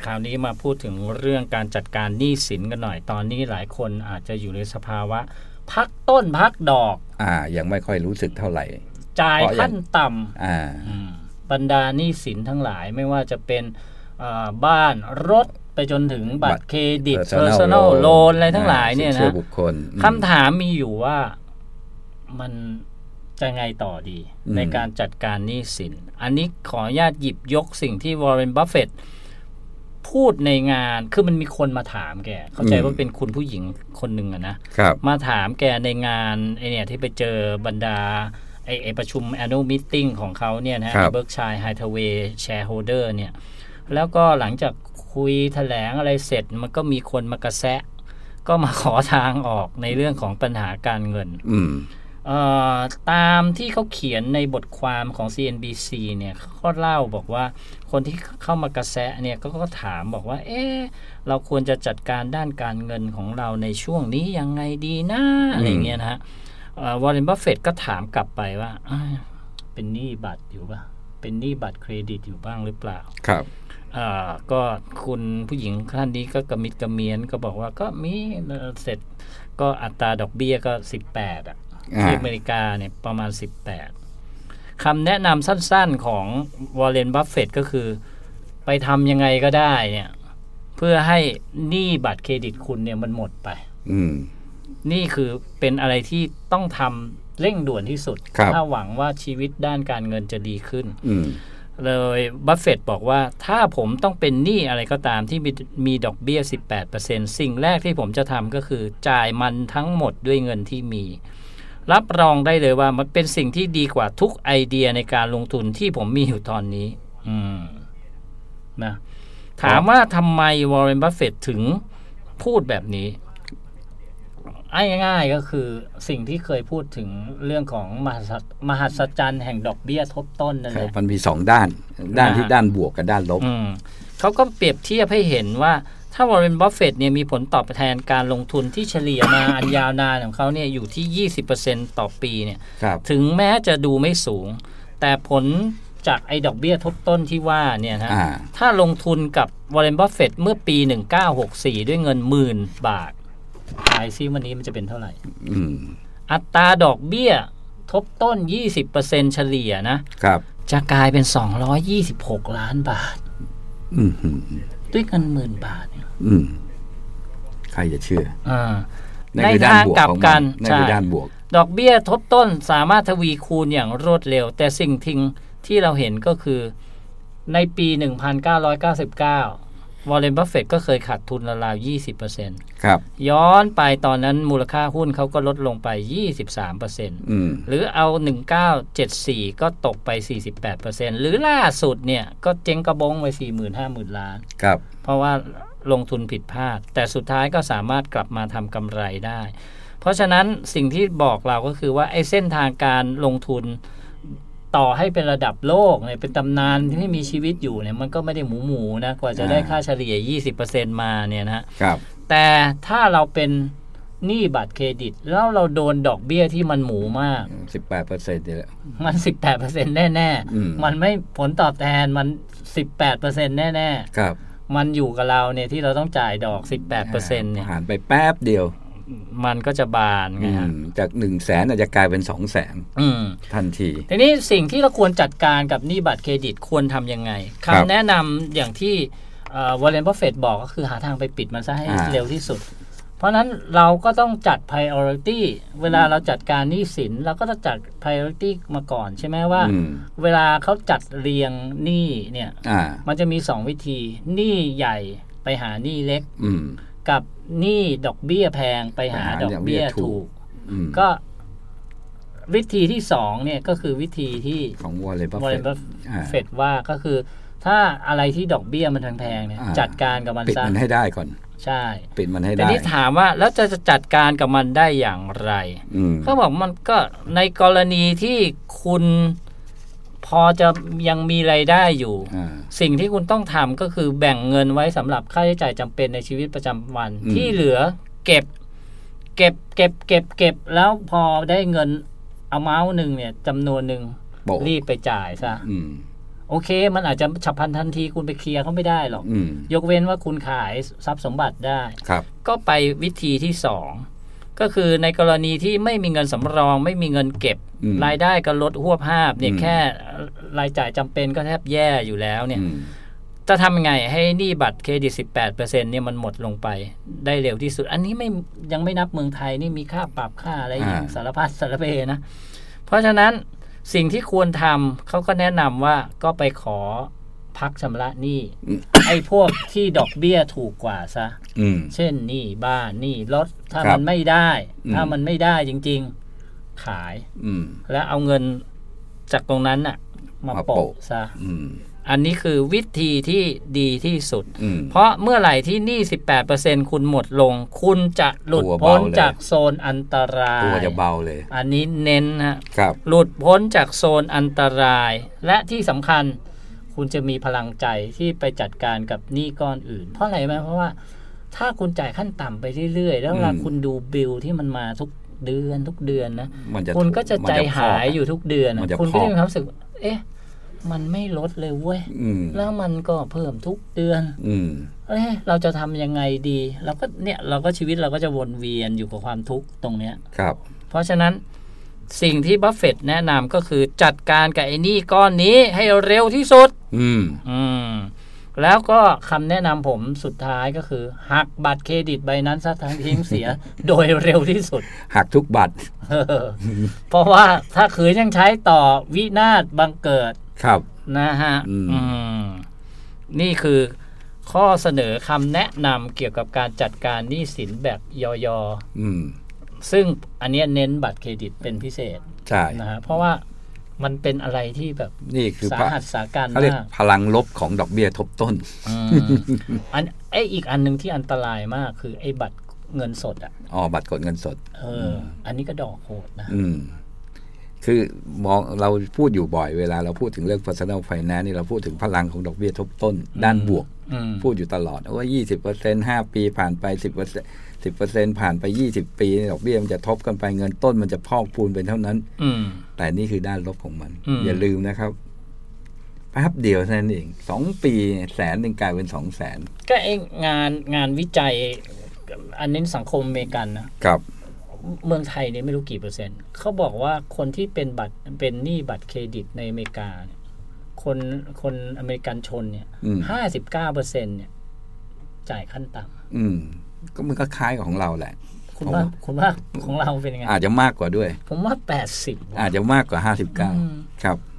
คราวนี้มาพูดถึงเรื่องการจัดการหนี้สินกันหน่อยตอนนี้หลายคนอาจจะอยู่ในสภาวะพักต้นพักดอกยังไม่ค่อยรู้สึกเท่าไหร่จ่ายขั้นต่ำบรรดาหนี้สินทั้งหลายไม่ว่าจะเป็นบ้านรถไปจนถึงบัตรเครดิต personal loan อะไรทั้งหลายเนี่ยนะคำถามมีอยู่ว่ามันจะไงต่อดีในการจัดการหนี้สินอันนี้ขออนุญาตหยิบยกสิ่งที่วอร์เรน บัฟเฟตต์พูดในงานคือมันมีคนมาถามแกเข้าใจว่าเป็นคุณผู้หญิงคนหนึ่งนะมาถามแกในงานไอเนี่ยที่ไปเจอบรรดาไอประชุม annual meeting ของเขาเนี่ยนะ Berkshire Hathaway shareholder เนี่ยแล้วก็หลังจากคุยแถลงอะไรเสร็จมันก็มีคนมากระแซะก็มาขอทางออกในเรื่องของปัญหาการเงินตามที่เขาเขียนในบทความของ CNBC เนี่ยเขาเล่าบอกว่าคนที่เข้ามากระแสเนี่ยก็ถามบอกว่าเราควรจะจัดการด้านการเงินของเราในช่วงนี้ยังไงดีนะอะไรเงี้ยนะฮะวอร์เรน บัฟเฟตต์ก็ถามกลับไปว่าเป็นหนี้บัตรอยู่ป่ะเป็นหนี้บัตรเครดิตอยู่บ้างหรือเปล่าครับก็คุณผู้หญิงท่านนี้ก็กระมิดกระเมียนก็บอกว่าก็มีเสร็จก็อัตราดอกเบี้ยก็18ที่อเมริกาเนี่ยประมาณ18คำแนะนำสั้นๆของวอร์เรน บัฟเฟตต์ก็คือไปทำยังไงก็ได้เนี่ยเพื่อให้หนี้บัตรเครดิตคุณเนี่ยมันหมดไปนี่คือเป็นอะไรที่ต้องทำเร่งด่วนที่สุดถ้าหวังว่าชีวิตด้านการเงินจะดีขึ้นเลยบัฟเฟตต์บอกว่าถ้าผมต้องเป็นหนี้อะไรก็ตามที่มีดอกเบี้ย 18% สิ่งแรกที่ผมจะทำก็คือจ่ายมันทั้งหมดด้วยเงินที่มีรับรองได้เลยว่ามันเป็นสิ่งที่ดีกว่าทุกไอเดียในการลงทุนที่ผมมีอยู่ตอนนี้นะถามว่าทำไมวอร์เรน บัฟเฟตต์ถึงพูดแบบนี้ง่ายๆก็คือสิ่งที่เคยพูดถึงเรื่องของมหัศจรรย์แห่งดอกเบี้ยทบต้นนั่นแหละมันมี2ด้านที่ด้านบวกกับด้านลบเขาก็เปรียบเทียบให้เห็นว่าถ้าวอร์เรน บัฟเฟตต์เนี่ยมีผลตอบแทนการลงทุนที่เฉลี่ยมา อันยาวนานของเขาเนี่ยอยู่ที่ 20% ต่อปีเนี่ยถึงแม้จะดูไม่สูงแต่ผลจากไอ้ดอกเบี้ยทบต้นที่ว่าเนี่ยนะถ้าลงทุนกับวอร์เรน บัฟเฟตต์เมื่อปี1964ด้วยเงิน10,000 บาททายซิวันนี้มันจะเป็นเท่าไหร่อัตราดอกเบี้ยทบต้น 20% เฉลี่ยนะครับจะกลายเป็น226 ล้านบาทด้วยเงิน10,000 บาทใครจะเชื่อในทางกลับกันใช่ดอกเบี้ยทบต้นสามารถทวีคูณอย่างรวดเร็วแต่สิ่งที่เราเห็นก็คือในปี 1999วอร์เรน บัฟเฟตต์ก็เคยขาดทุนราวๆ 20% ครับย้อนไปตอนนั้นมูลค่าหุ้นเขาก็ลดลงไป 23% หรือเอา1974ก็ตกไป 48% หรือล่าสุดเนี่ยก็เจ๊งกระบงไป 40,000-50,000 ล้านครับเพราะว่าลงทุนผิดพลาดแต่สุดท้ายก็สามารถกลับมาทำกำไรได้เพราะฉะนั้นสิ่งที่บอกเราก็คือว่าไอ้เส้นทางการลงทุนต่อให้เป็นระดับโลกเนี่ยเป็นตำนานที่มีชีวิตอยู่เนี่ยมันก็ไม่ได้หมูนะกว่าจะได้ค่าเฉลี่ย 20% มาเนี่ยนะครับแต่ถ้าเราเป็นหนี้บัตรเครดิตแล้วเราโดนดอกเบี้ยที่มันหมูมาก 18% นี่แหละมัน 18% แน่ๆมันไม่ผลตอบแทนมัน 18% แน่ๆครับมันอยู่กับเราเนี่ยที่เราต้องจ่ายดอก 18% เนี่ยผ่านไปแป๊บเดียวมันก็จะบานไงฮะจาก 100,000 อาจจะกลายเป็น 200,000 ทันทีทีนี้สิ่งที่เราควรจัดการกับหนี้บัตรเครดิตควรทำยังไงคำแนะนำอย่างที่วอร์เรน บัฟเฟตต์บอกก็คือหาทางไปปิดมันซะให้เร็วที่สุดเพราะนั้นเราก็ต้องจัด priority เวลาเราจัดการหนี้สินเราก็ต้องจัด priority มาก่อนใช่ไหมว่าเวลาเขาจัดเรียงหนี้เนี่ยมันจะมี2วิธีหนี้ใหญ่ไปหาหนี้เล็กกับหนี้ดอกเบี้ยแพงไปหาดอกเบี้ยถูกก็วิธีที่2เนี่ยก็คือวิธีที่ของวอร์เรน บัฟเฟตต์ว่าก็คือถ้าอะไรที่ดอกเบี้ยมันแพงๆเนี่ยจัดการกับมันปิดมันให้ได้ก่อนใช่ปิดมันให้ได้แต่ที่ถามว่าแล้วจะจัดการกับมันได้อย่างไรเขาบอกมันก็ในกรณีที่คุณพอจะยังมีรายได้อยู่สิ่งที่คุณต้องทำก็คือแบ่งเงินไว้สำหรับค่าใช้จ่ายจำเป็นในชีวิตประจำวันที่เหลือเก็บแล้วพอได้เงินamountนึงเนี่ยจำนวนนึงรีบไปจ่ายซะโอเคมันอาจจะฉับพลันทันทีคุณไปเคลียร์เขาไม่ได้หรอกยกเว้นว่าคุณขายทรัพย์สมบัติได้ก็ไปวิธีที่2ก็คือในกรณีที่ไม่มีเงินสำรองไม่มีเงินเก็บรายได้ก็ลดหวบห้าบเนี่ยแค่รายจ่ายจำเป็นก็แทบแย่อยู่แล้วเนี่ยจะทำยังไงให้หนี้บัตรเครดิต 18% เนี่ยมันหมดลงไปได้เร็วที่สุดอันนี้ยังไม่นับเมืองไทยนี่มีค่าปรับค่าอะไรอย่างสารพัดสารเพนะเพราะฉะนั้นสิ่งที่ควรทำเขาก็แนะนำว่าก็ไปขอพักชำระหนี้ไอ้พวกที่ดอกเบี้ยถูกกว่าซะเช่นหนี้บ้านหนี้รถถ้ามันไม่ได้จริงๆขายแล้วเอาเงินจากตรงนั้นน่ะมาโปะซะอันนี้คือวิธีที่ดีที่สุดเพราะเมื่อไหร่ที่หนี้ 18% คุณหมดลงคุณจะหลุดพ้นจากโซนอันตรายตัวจะเบาเลยอันนี้เน้นนะครับหลุดพ้นจากโซนอันตรายและที่สำคัญคุณจะมีพลังใจที่ไปจัดการกับหนี้ก้อนอื่นเพราะอะไรไหมเพราะว่าถ้าคุณจ่ายขั้นต่ำไปเรื่อยๆแล้วเวลาคุณดูบิลที่มันมาทุกเดือนนะคุณก็จะใจหายอยู่ทุกเดือนคุณก็จะมีความรู้สึกเอ๊ะมันไม่ลดเลยเว้ยแล้วมันก็เพิ่มทุกเดือนเราจะทำยังไงดีเราก็ชีวิตเราก็จะวนเวียนอยู่กับความทุกข์ตรงเนี้ยครับเพราะฉะนั้นสิ่งที่บัฟเฟตต์แนะนำก็คือจัดการกับไอ้หนี้ก้อนนี้ให้เร็วที่สุดแล้วก็คำแนะนำผมสุดท้ายก็คือหักบัตรเครดิตใบนั้นซะทั้งทิ้งเสีย โดยเร็วที่สุดหักทุกบัตรเพราะว่าถ้าขืนยังใช้ต่อวินาศบังเกิดครับนะฮะนี่คือข้อเสนอคำแนะนำเกี่ยวกับการจัดการหนี้สินแบบยอๆซึ่งอันนี้เน้นบัตรเครดิตเป็นพิเศษใช่นะฮะเพราะว่ามันเป็นอะไรที่แบบนี่คือสาหัสสาการมากพลังลบของดอกเบี้ยทบต้นอีกอันนึงที่อันตรายมากคือไอ้บัตรเงินสดบัตรกดเงินสดอันนี้ก็ดอกโหดนะคือมองเราพูดอยู่บ่อยเวลาเราพูดถึงเรื่อง personal finance นี่เราพูดถึงพลังของดอกเบี้ยทบต้นด้านบวกพูดอยู่ตลอดว่า 20% 5 ปีผ่านไป 10% ผ่านไป20ปีดอกเบี้ยมันจะทบกันไปเงินต้นมันจะพอกพูนเป็นเท่านั้นแต่นี่คือด้านลบของมันอย่าลืมนะครับแป๊บเดียวเท่านั้นเอง2ปี100,000กลายเป็น200,000 ก็งานวิจัยอันนี้สังคมอเมริกันนะครับเมืองไทยเนี่ยไม่รู้กี่เปอร์เซ็นต์เขาบอกว่าคนที่เป็นหนี้บัตรเครดิตในอเมริกาคนอเมริกันชนเนี่ย59%เนี่ยจ่ายขั้นต่ำก็มันก็คล้ายกับของเราแหละคุณว่าของเราเป็นยังไงอาจจะมากกว่าด้วยผมว่า80 อาจจะมากกว่า59ครับ